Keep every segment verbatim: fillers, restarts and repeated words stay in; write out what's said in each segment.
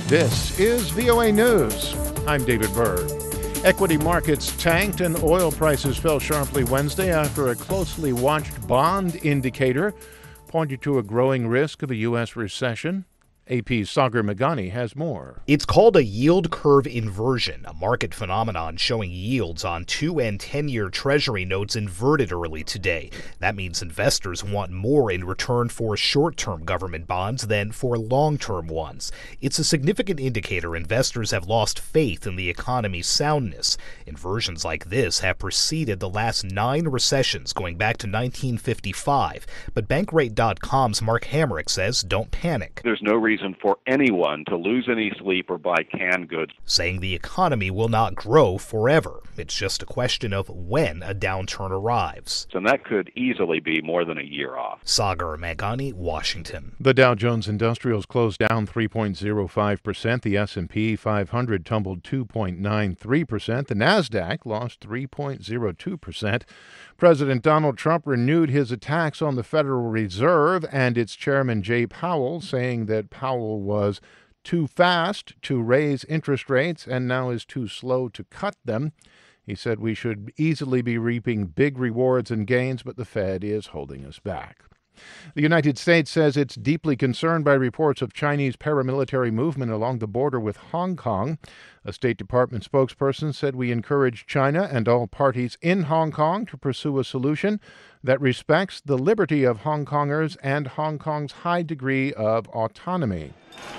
This is V O A News. I'm David Byrd. Equity markets tanked and oil prices fell sharply Wednesday after a closely watched bond indicator pointed to a growing risk of a U S recession. A P's Sagar Meghani has more. It's called a yield curve inversion, a market phenomenon showing yields on two and ten-year Treasury notes inverted early today. That means investors want more in return for short-term government bonds than for long-term ones. It's a significant indicator investors have lost faith in the economy's soundness. Inversions like this have preceded the last nine recessions going back to nineteen fifty-five. But Bankrate dot com's Mark Hamrick says don't panic. There's no reason for anyone to lose any sleep or buy canned goods. Saying the economy will not grow forever. It's just a question of when a downturn arrives. And that could easily be more than a year off. Sagar Meghani, Washington. The Dow Jones Industrials closed down three point zero five percent. The S and P five hundred tumbled two point nine three percent. The Nasdaq lost three point zero two percent. President Donald Trump renewed his attacks on the Federal Reserve and its chairman Jay Powell, saying that Powell was too fast to raise interest rates and now is too slow to cut them. He said we should easily be reaping big rewards and gains, but the Fed is holding us back. The United States says it's deeply concerned by reports of Chinese paramilitary movement along the border with Hong Kong. A State Department spokesperson said we encourage China and all parties in Hong Kong to pursue a solution that respects the liberty of Hong Kongers and Hong Kong's high degree of autonomy.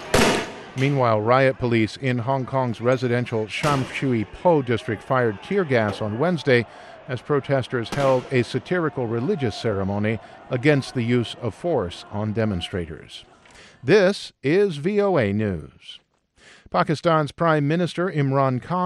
Meanwhile, riot police in Hong Kong's residential Sham Shui Po district fired tear gas on Wednesday as protesters held a satirical religious ceremony against the use of force on demonstrators. This is V O A News. Pakistan's Prime Minister Imran Khan